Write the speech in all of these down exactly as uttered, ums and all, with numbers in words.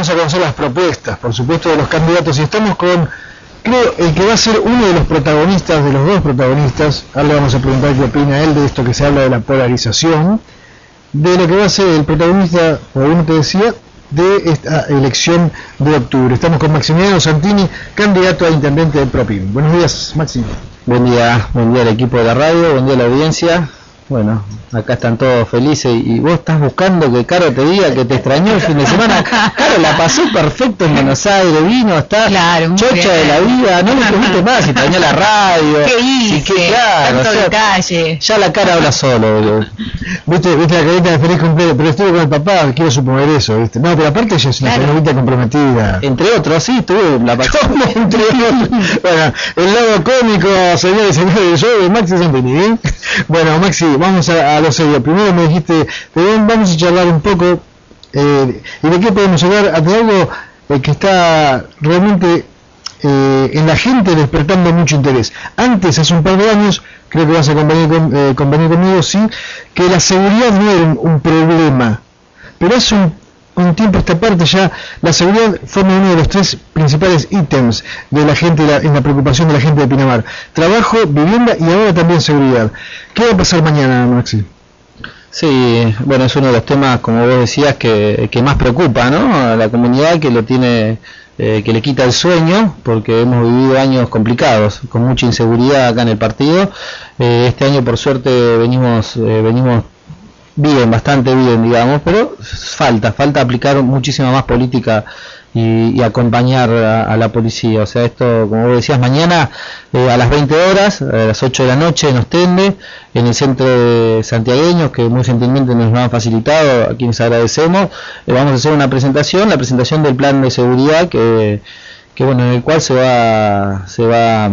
vamos a conocer las propuestas, por supuesto, de los candidatos, y estamos con, creo, el que va a ser uno de los protagonistas, de los dos protagonistas. Ahora le vamos a preguntar qué opina él de esto que se habla de la polarización, de lo que va a ser el protagonista, como uno te decía, de esta elección de octubre. Estamos con Maximiliano Santini, candidato a intendente de ProPyme. Buenos días, Maxi. Buen día, buen día al equipo de la radio, buen día a la audiencia. Bueno, acá están todos felices y vos estás buscando que Caro te diga que te extrañó el fin de semana. Caro la pasó perfecto en Buenos Aires, vino, está claro, chocha bien. de la vida, no me preguntes más si extrañó la radio. ¿Qué hice? Sí, que, claro, Tanto o sea, detalle. ya la cara habla solo, boludo. Viste, viste la carita de feliz cumpleaños, pero estuve con el papá, quiero suponer eso, ¿viste? No, pero aparte ella es una Claro. señorita comprometida. Entre otros, sí, tuve la pasó. Entre otros. Bueno, el lado cómico, señores y señores, yo de Maxi Santini, ¿eh? Bueno, Maxi, vamos a, a lo serio. Primero me dijiste, pero vamos a charlar un poco, eh, y de qué podemos hablar, de algo eh, que está realmente eh, en la gente despertando mucho interés. Antes, hace un par de años, creo que vas a convenir, con, eh, convenir conmigo, sí, que la seguridad no era un, un problema, pero hace un, un tiempo esta parte ya la seguridad forma uno de los tres principales ítems de la gente, la, en la preocupación de la gente de Pinamar: trabajo, vivienda y ahora también seguridad. ¿Qué va a pasar mañana, Maxi? Sí, bueno, es uno de los temas, como vos decías, que, que más preocupa, ¿no?, a la comunidad, que lo tiene, eh, que le quita el sueño, porque hemos vivido años complicados, con mucha inseguridad acá en el partido. Eh, este año, por suerte, venimos, eh, venimos bien, bastante bien, digamos, pero falta, falta aplicar muchísima más política y, y acompañar a, a la policía. O sea, esto, como vos decías, mañana eh, a las veinte horas, a las ocho de la noche en Ostende, en el centro de santiagueños, que muy gentilmente nos lo han facilitado, a quienes agradecemos, eh, vamos a hacer una presentación, la presentación del plan de seguridad, que, que bueno, en el cual se va, se va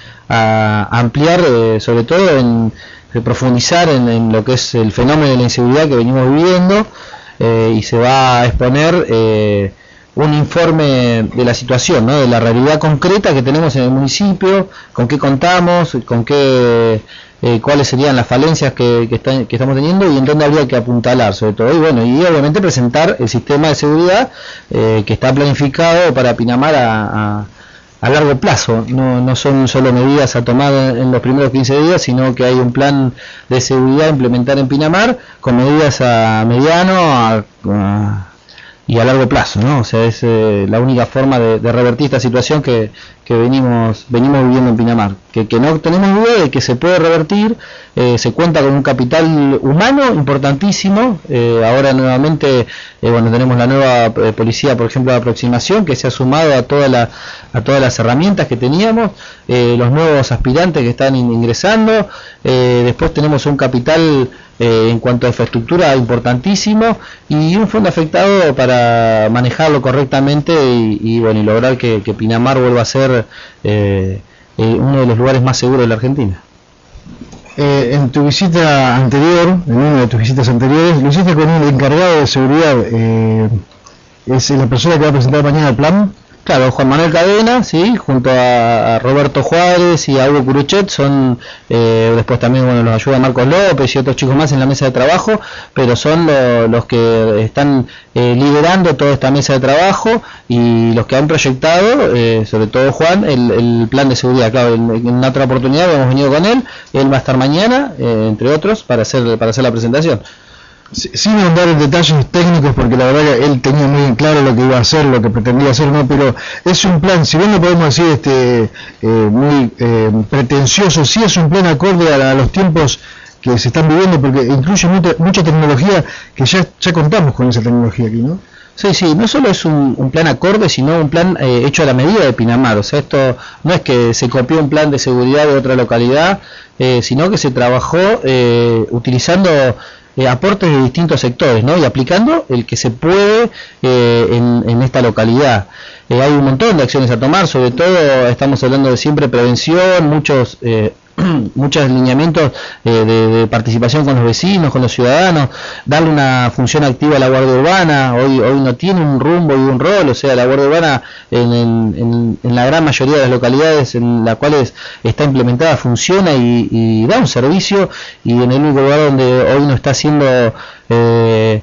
a ampliar, eh, sobre todo en de profundizar en, en lo que es el fenómeno de la inseguridad que venimos viviendo, eh, y se va a exponer eh, un informe de la situación, ¿no?, de la realidad concreta que tenemos en el municipio, con qué contamos, con qué, eh, cuáles serían las falencias que, que, están, que estamos teniendo y en dónde habría que apuntalar sobre todo, y bueno, y obviamente presentar el sistema de seguridad eh, que está planificado para Pinamar a, a a largo plazo. No, no son solo medidas a tomar en los primeros quince días, sino que hay un plan de seguridad a implementar en Pinamar, con medidas a mediano a, a, y a largo plazo, ¿no? O sea, es eh, la única forma de, de revertir esta situación que, que venimos venimos viviendo en Pinamar, que, que no tenemos duda de que se puede revertir. Eh, se cuenta con un capital humano importantísimo. Eh, ahora nuevamente, eh, bueno, tenemos la nueva eh, policía, por ejemplo, de aproximación, que se ha sumado a toda la a todas las herramientas que teníamos, eh, los nuevos aspirantes que están in, ingresando. Eh, después tenemos un capital eh, en cuanto a infraestructura importantísimo y un fondo afectado para manejarlo correctamente y, y bueno, y lograr que, que Pinamar vuelva a ser eh, eh, uno de los lugares más seguros de la Argentina. Eh, en tu visita anterior, en una de tus visitas anteriores, lo hiciste con un encargado de seguridad, eh, es la persona que va a presentar mañana el plan. Claro, Juan Manuel Cadena, sí, junto a, a Roberto Juárez y a Hugo Curuchet, son, eh, después también, bueno, los ayuda Marcos López y otros chicos más en la mesa de trabajo, pero son lo, los que están eh, liderando toda esta mesa de trabajo y los que han proyectado, eh, sobre todo Juan, el, el plan de seguridad. Claro, en, en una otra oportunidad hemos venido con él, él va a estar mañana, eh, entre otros, para hacer, para hacer la presentación. Sin ahondar en detalles técnicos, porque la verdad que él tenía muy claro lo que iba a hacer, lo que pretendía hacer, no, pero es un plan, si bien no podemos decir este eh, muy eh, pretencioso, sí es un plan acorde a, a los tiempos que se están viviendo, porque incluye mucha, mucha tecnología que ya, ya contamos con esa tecnología aquí, ¿no? Sí, sí, no solo es un, un plan acorde, sino un plan eh, hecho a la medida de Pinamar. O sea, esto no es que se copió un plan de seguridad de otra localidad, eh, sino que se trabajó eh, utilizando Eh, aportes de distintos sectores, ¿no?, y aplicando el que se puede eh, en, en esta localidad. Eh, hay un montón de acciones a tomar, sobre todo estamos hablando de siempre prevención, muchos eh, muchos lineamientos eh, de, de participación con los vecinos, con los ciudadanos, darle una función activa a la Guardia Urbana. Hoy hoy no tiene un rumbo y un rol, o sea, la Guardia Urbana en, en, en la gran mayoría de las localidades en las cuales está implementada funciona y, y da un servicio, y en el único lugar donde hoy no está siendo eh,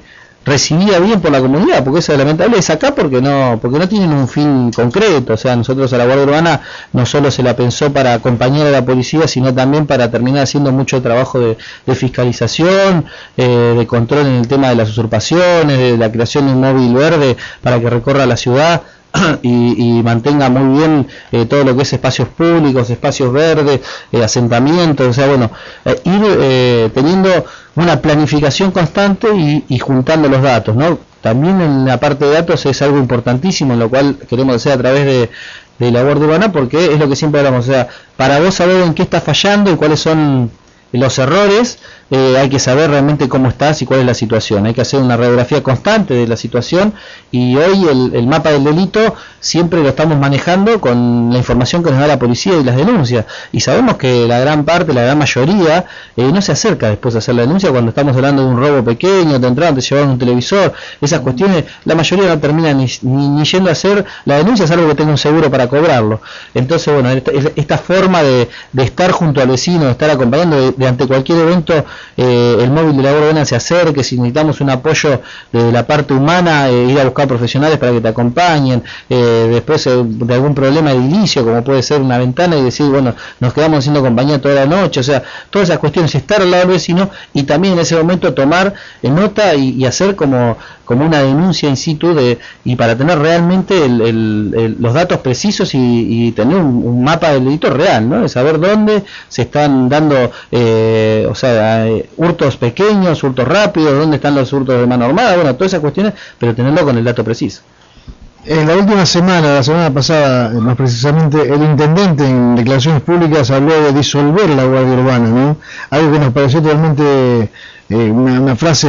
recibida bien por la comunidad, porque eso es lamentable, es acá porque no porque no tienen un fin concreto. O sea, nosotros a la Guardia Urbana no solo se la pensó para acompañar a la policía, sino también para terminar haciendo mucho trabajo de, de fiscalización, eh, de control en el tema de las usurpaciones, de la creación de un móvil verde para que recorra la ciudad y, y mantenga muy bien eh, todo lo que es espacios públicos, espacios verdes, eh, asentamientos. O sea, bueno, eh, ir eh, teniendo una planificación constante y, y juntando los datos, ¿no? También en la parte de datos es algo importantísimo, en lo cual queremos hacer a través de, de la Guardia Urbana, porque es lo que siempre hablamos. O sea, para vos saber en qué está fallando y cuáles son los errores, eh, hay que saber realmente cómo estás y cuál es la situación. Hay que hacer una radiografía constante de la situación, y hoy el, el mapa del delito siempre lo estamos manejando con la información que nos da la policía y las denuncias, y sabemos que la gran parte, la gran mayoría eh, no se acerca después de hacer la denuncia cuando estamos hablando de un robo pequeño, te entraron, te llevaron un televisor, esas cuestiones, la mayoría no termina ni, ni, ni yendo a hacer la denuncia, salvo que tenga un seguro para cobrarlo. Entonces, bueno, esta, esta forma de, de estar junto al vecino, de estar acompañando, de, de ante cualquier evento, eh, el móvil de la Guardia Urbana se acerque, si necesitamos un apoyo de la parte humana, eh, ir a buscar profesionales para que te acompañen, eh, después eh, de algún problema de inicio, como puede ser una ventana, y decir, bueno, nos quedamos haciendo compañía toda la noche. O sea, todas esas cuestiones, estar al lado del vecino, y también en ese momento tomar eh, nota y, y hacer como, como una denuncia in situ, de, y para tener realmente el, el, el, los datos precisos y, y tener un, un mapa del delito real, ¿no? De saber dónde se están dando eh, o sea, eh, hurtos pequeños, hurtos rápidos, dónde están los hurtos de mano armada, bueno, todas esas cuestiones, pero tenerlo con el dato preciso. En la última semana, la semana pasada, más precisamente, el intendente en declaraciones públicas habló de disolver la Guardia Urbana, ¿no? Algo que nos pareció totalmente eh, una, una frase,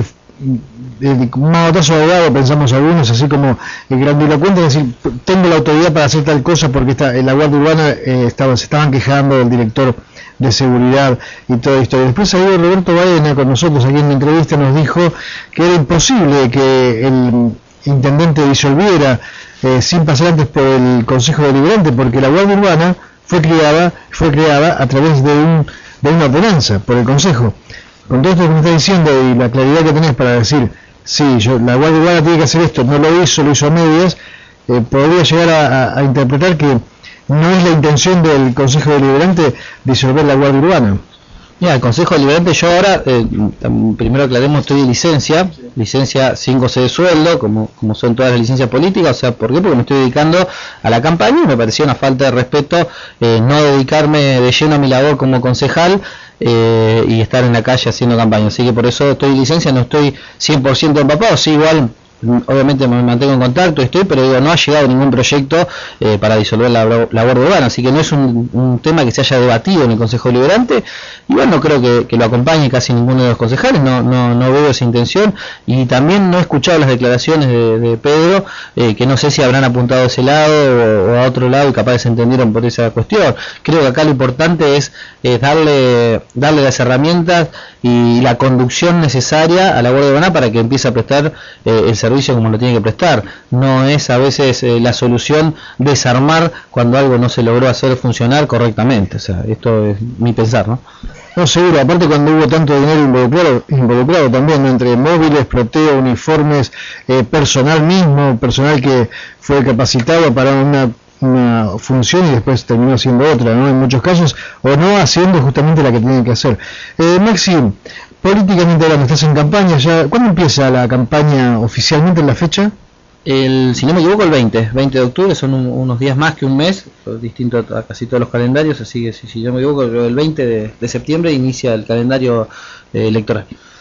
eh, un manotazo de ahogado, pensamos algunos, así como eh, grandilocuente, es decir, tengo la autoridad para hacer tal cosa porque está, en la Guardia Urbana eh, estaba, se estaban quejando del director de seguridad y todo esto. Y después ahí Roberto Baena con nosotros aquí en la entrevista nos dijo que era imposible que el intendente disolviera eh, sin pasar antes por el Consejo Deliberante, porque la Guardia Urbana fue creada fue creada a través de un de una ordenanza por el Consejo. Con todo esto que me está diciendo y la claridad que tenés para decir, sí, yo, la Guardia Urbana tiene que hacer esto, no lo hizo, lo hizo a medias, eh, podría llegar a, a, a interpretar que no es la intención del Consejo Deliberante disolver la Guardia Urbana. Mira, el Consejo Deliberante, yo ahora, eh, primero aclaremos, estoy de licencia, licencia sin goce de sueldo, como, como son todas las licencias políticas. O sea, ¿por qué? Porque me estoy dedicando a la campaña y me parecía una falta de respeto eh, no dedicarme de lleno a mi labor como concejal eh, y estar en la calle haciendo campaña. Así que por eso estoy de licencia, no estoy cien por ciento empapado, sí, igual obviamente me mantengo en contacto, estoy, pero digo, no ha llegado ningún proyecto eh, para disolver la, la Guardia Urbana, así que no es un, un tema que se haya debatido en el Consejo Deliberante. Igual no creo que, que lo acompañe casi ninguno de los concejales, no, no, no veo esa intención, y también no he escuchado las declaraciones de, de Pedro, eh, que no sé si habrán apuntado a ese lado o, o a otro lado y capaz se entendieron por esa cuestión. Creo que acá lo importante es, es darle, darle las herramientas y la conducción necesaria a la Guardia Urbana para que empiece a prestar eh, el servicio como lo tiene que prestar. No es a veces eh, la solución desarmar cuando algo no se logró hacer funcionar correctamente. O sea, esto es mi pensar, ¿no? No, seguro, aparte cuando hubo tanto dinero involucrado, involucrado también, ¿no? Entre móviles, proteo, uniformes, eh, personal mismo, personal que fue capacitado para una, una función y después terminó haciendo otra, ¿no? En muchos casos, o no haciendo justamente la que tenían que hacer. Eh, Maxi, políticamente hablando, estás en campaña ya. ¿Cuándo empieza la campaña oficialmente, en la fecha? El, si no me equivoco, el veinte, veinte de octubre, son un, unos días más que un mes, distinto a, a casi todos los calendarios, así que si, si no me equivoco, el veinte de, de septiembre inicia el calendario eh, electoral.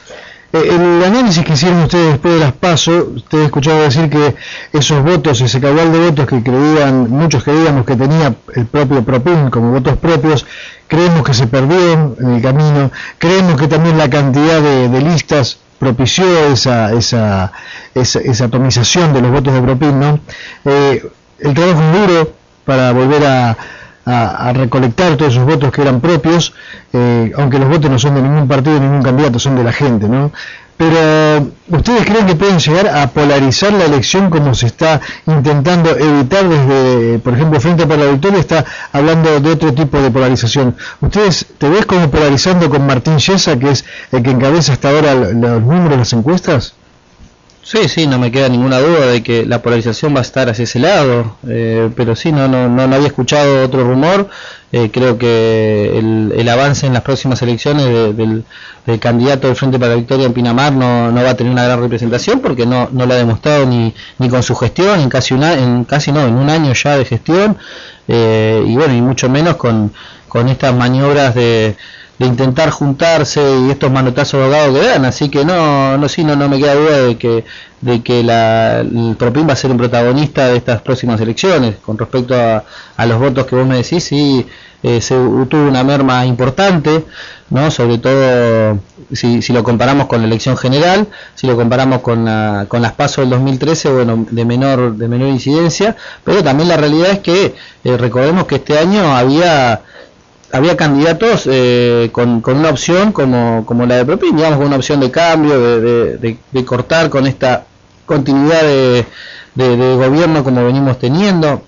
Eh, el análisis que hicieron ustedes después de las PASO, ustedes escucharon decir que esos votos, ese caudal de votos que creían, muchos creíamos que tenía el propio Propin como votos propios, creemos que se perdieron en el camino, creemos que también la cantidad de, de listas propició esa, esa, esa, esa atomización de los votos de Propin, ¿no? Eh, el trabajo es duro para volver a, a, a recolectar todos esos votos que eran propios, eh, aunque los votos no son de ningún partido, ningún candidato, son de la gente, ¿no? Pero, ¿ustedes creen que pueden llegar a polarizar la elección como se está intentando evitar desde, por ejemplo, Frente para la Victoria está hablando de otro tipo de polarización? ¿Ustedes te ves como polarizando con Martín Yesa, que es el que encabeza hasta ahora los números de las encuestas? Sí, sí, no me queda ninguna duda de que la polarización va a estar hacia ese lado, eh, pero sí, no, no, no, no había escuchado otro rumor. Eh, creo que el, el avance en las próximas elecciones de, del, del candidato del Frente para la Victoria en Pinamar no, no va a tener una gran representación, porque no, no lo ha demostrado ni, ni con su gestión, en casi, una, en casi no, en un año ya de gestión, eh, y bueno, y mucho menos con, con estas maniobras de de intentar juntarse y estos manotazos ahogados que dan, así que no, no sí, no, no me queda duda de que de que la, el Propin va a ser un protagonista de estas próximas elecciones. Con respecto a, a los votos que vos me decís, sí, eh, se tuvo una merma importante, no, sobre todo si, si lo comparamos con la elección general, si lo comparamos con la, con las PASO del dos mil trece, bueno, de menor de menor incidencia, pero también la realidad es que eh, recordemos que este año había había candidatos eh, con, con una opción como, como la de Propin, digamos, con una opción de cambio, de, de, de, de cortar con esta continuidad de, de, de gobierno como venimos teniendo,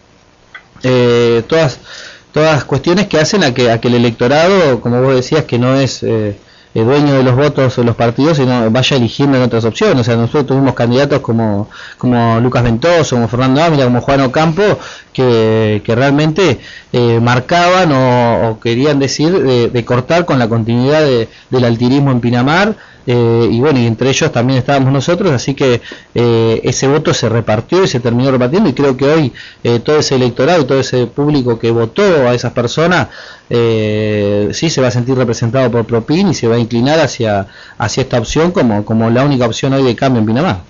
eh, todas todas cuestiones que hacen a que, a que el electorado, como vos decías, que no es eh, el dueño de los votos de los partidos, sino vaya eligiendo en otras opciones. O sea, nosotros tuvimos candidatos como, como Lucas Ventoso, como Fernando Ávila, como Juan Ocampo, que, que realmente eh, marcaban o, o querían decir de, de cortar con la continuidad de, del altirismo en Pinamar, eh, y bueno, y entre ellos también estábamos nosotros, así que eh, ese voto se repartió y se terminó repartiendo, y creo que hoy eh, todo ese electorado y todo ese público que votó a esas personas eh, sí se va a sentir representado por Propin y se va a inclinar hacia hacia esta opción como, como la única opción hoy de cambio en Pinamar.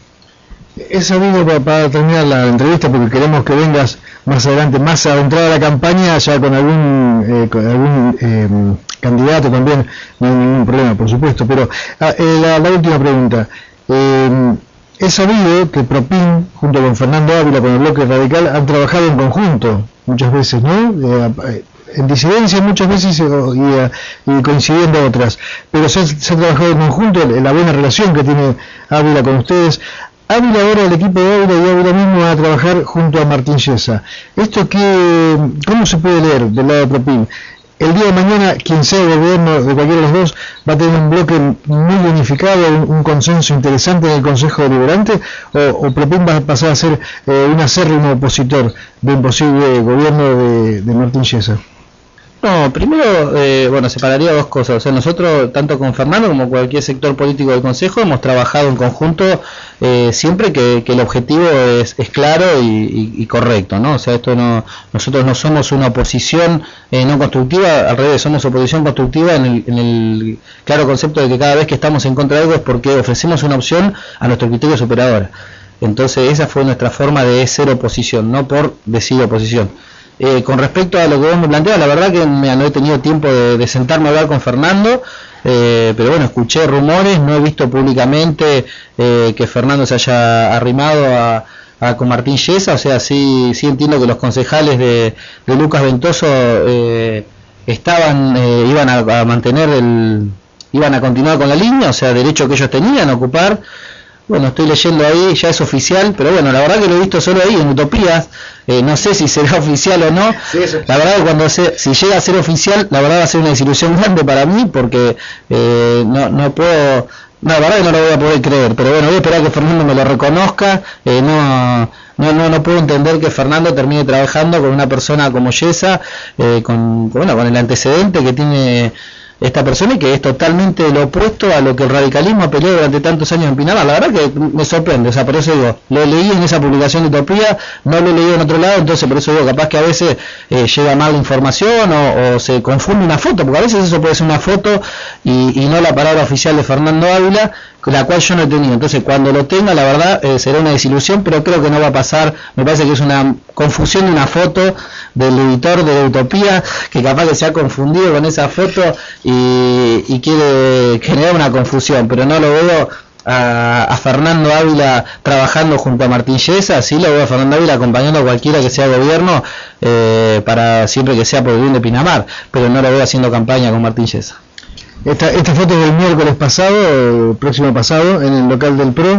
He sabido, para, para terminar la entrevista, porque queremos que vengas más adelante, más adentrada a la campaña, ya con algún, eh, con algún eh, candidato también, no hay ningún problema, por supuesto, pero ah, eh, la, la última pregunta. Eh, he sabido que Propin, junto con Fernando Ávila, con el bloque radical, han trabajado en conjunto, muchas veces, ¿no? Eh, en disidencia muchas veces y, y coincidiendo otras, pero se ha, se ha trabajado en conjunto, la buena relación que tiene Ávila con ustedes. Ávila ahora, el equipo de Ávila y Ávila mismo va a trabajar junto a Martín Yesa. ¿Esto qué, cómo se puede leer del lado de Propin? El día de mañana, quien sea el gobierno de cualquiera de los dos, va a tener un bloque muy unificado, un, un consenso interesante en el Consejo Deliberante, o, o Propin va a pasar a ser eh, un acérrimo opositor de un posible gobierno de, de Martín Yesa. No, primero, eh, bueno, separaría dos cosas. O sea, nosotros, tanto con Fernando como cualquier sector político del Consejo, hemos trabajado en conjunto eh, siempre que, que el objetivo es, es claro y, y, y correcto, ¿no? O sea, esto no, nosotros no somos una oposición eh, no constructiva, al revés, somos oposición constructiva en el, en el claro concepto de que cada vez que estamos en contra de algo es porque ofrecemos una opción a nuestro criterio superador. Entonces, esa fue nuestra forma de ser oposición, no por decir oposición. Eh, con respecto a lo que vos me planteas, la verdad que me, no he tenido tiempo de, de sentarme a hablar con Fernando, eh, pero bueno, escuché rumores, no he visto públicamente eh, que Fernando se haya arrimado a, a con Martín Yesa. O sea, sí, sí entiendo que los concejales de, de Lucas Ventoso eh, estaban, eh, iban a, a mantener el, iban a continuar con la línea, o sea, derecho que ellos tenían a ocupar. Bueno, estoy leyendo ahí, ya es oficial, pero bueno, la verdad que lo he visto solo ahí, en Utopías, eh, no sé si será oficial o no. Sí, la verdad que cuando se, si llega a ser oficial, la verdad va a ser una desilusión grande para mí, porque eh, no, no puedo, no, la verdad que no lo voy a poder creer, pero bueno, voy a esperar que Fernando me lo reconozca. eh, no, no, no, no puedo entender que Fernando termine trabajando con una persona como Yesa, eh, con, bueno, con el antecedente que tiene esta persona y que es totalmente lo opuesto a lo que el radicalismo ha peleado durante tantos años en Pinamar. La verdad que me sorprende, o sea, por eso digo, lo leí en esa publicación de Utopía, no lo he leído en otro lado, entonces por eso digo, capaz que a veces eh, llega mal la información o, o se confunde una foto, porque a veces eso puede ser una foto y, y no la palabra oficial de Fernando Ávila, la cual yo no he tenido. Entonces cuando lo tenga, la verdad eh, será una desilusión, pero creo que no va a pasar. Me parece que es una confusión de una foto del editor de Utopía, que capaz que se ha confundido con esa foto y, y quiere generar una confusión, pero no lo veo a, a Fernando Ávila trabajando junto a Martín Yesa. Sí lo veo a Fernando Ávila acompañando a cualquiera que sea gobierno, eh, para siempre que sea por el bien de Pinamar, pero no lo veo haciendo campaña con Martín Yesa. Esta, esta foto es del miércoles pasado, el próximo pasado, en el local del P R O,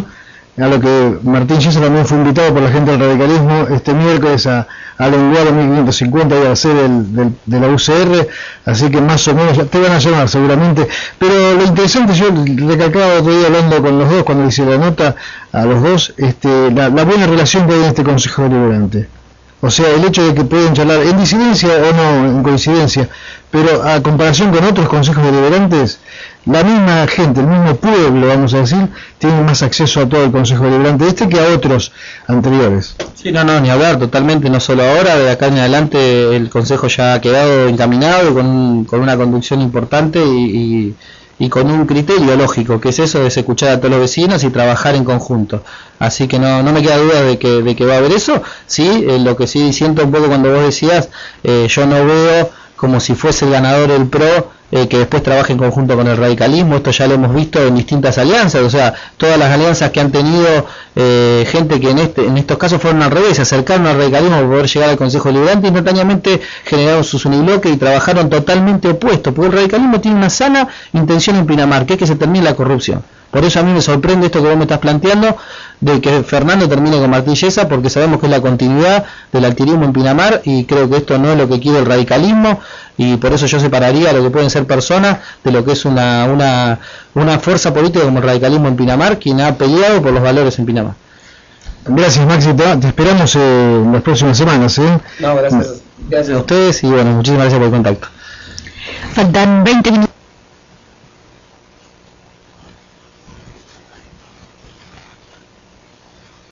a lo que Martín Yesa también fue invitado por la gente del radicalismo este miércoles a, a Lenguado mil quinientos cincuenta y a la sede del, del, de la U C R, así que más o menos ya te van a llamar seguramente. Pero lo interesante, yo recalcaba otro día hablando con los dos, cuando hice la nota a los dos, este, la, la buena relación que hay en este Consejo Deliberante. O sea, el hecho de que pueden charlar en disidencia o no, en coincidencia, pero a comparación con otros consejos deliberantes, la misma gente, el mismo pueblo, vamos a decir, tiene más acceso a todo el Consejo Deliberante este que a otros anteriores. Sí, no, no, ni hablar, totalmente, no solo ahora, de acá en adelante el Consejo ya ha quedado encaminado con, con una conducción importante y, y, y con un criterio lógico, que es eso de escuchar a todos los vecinos y trabajar en conjunto. Así que no, no me queda duda de que, de que va a haber eso. Sí, eh, lo que sí siento un poco cuando vos decías, eh, yo no veo como si fuese el ganador el PRO, eh, que después trabaje en conjunto con el radicalismo. Esto ya lo hemos visto en distintas alianzas, o sea, todas las alianzas que han tenido eh, gente que en este en estos casos fueron al revés, se acercaron al radicalismo para poder llegar al Consejo Deliberante, instantáneamente generaron sus unibloques y trabajaron totalmente opuestos, porque el radicalismo tiene una sana intención en Pinamar, que es que se termine la corrupción. Por eso a mí me sorprende esto que vos me estás planteando, de que Fernando termine con Martín Yesa, porque sabemos que es la continuidad del activismo en Pinamar, y creo que esto no es lo que quiere el radicalismo, y por eso yo separaría lo que pueden ser personas de lo que es una, una, una fuerza política como el radicalismo en Pinamar, quien ha peleado por los valores en Pinamar. Gracias, Maxi, te, te esperamos eh, en las próximas semanas. ¿eh? No, gracias, gracias a ustedes, y bueno, muchísimas gracias por el contacto. Faltan veinte minutos.